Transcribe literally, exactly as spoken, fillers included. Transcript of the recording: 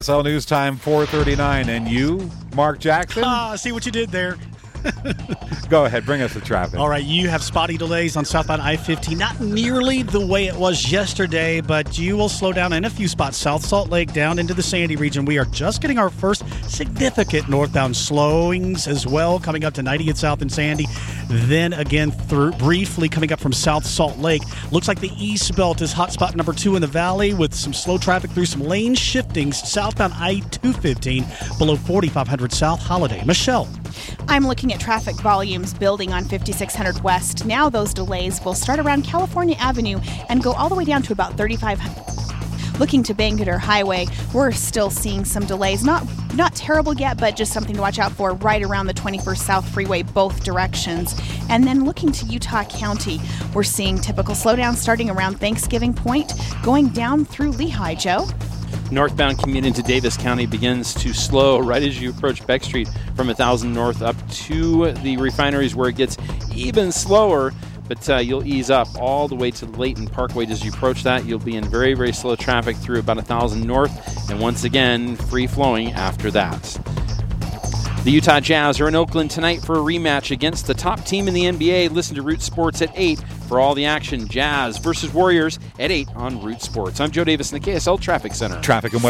S L News Time four thirty-nine, and you, Mark Jackson? Ah, see what you did there. Go ahead, bring us the traffic. All right, you have spotty delays on southbound I fifteen. Not nearly the way it was yesterday, but you will slow down in a few spots. South Salt Lake down into the Sandy region. We are just getting our first significant northbound slowings as well, coming up to ninetieth South and Sandy. Then again, through, briefly coming up from South Salt Lake. Looks like the East Belt is hot spot number two in the valley with some slow traffic through some lane shiftings. Southbound I two fifteen below forty-five hundred South Holiday. Michelle. I'm looking at traffic volumes building on fifty-six hundred West. Now those delays will start around California Avenue and go all the way down to about thirty-five hundred. Looking to Bangerter Highway, we're still seeing some delays. Not not terrible yet, but just something to watch out for right around the twenty-first South Freeway, both directions. And then looking to Utah County, we're seeing typical slowdown starting around Thanksgiving Point, going down through Lehigh. Joe? Northbound commute into Davis County begins to slow right as you approach Beck Street from one thousand North up to the refineries, where it gets even slower, but uh, you'll ease up all the way to the Layton Parkway. As you approach that, you'll be in very, very slow traffic through about one thousand North, and once again, free-flowing after that. The Utah Jazz are in Oakland tonight for a rematch against the top team in the N B A. Listen to Root Sports at eight for all the action. Jazz versus Warriors at eight on Root Sports. I'm Joe Davis in the K S L Traffic Center. Traffic and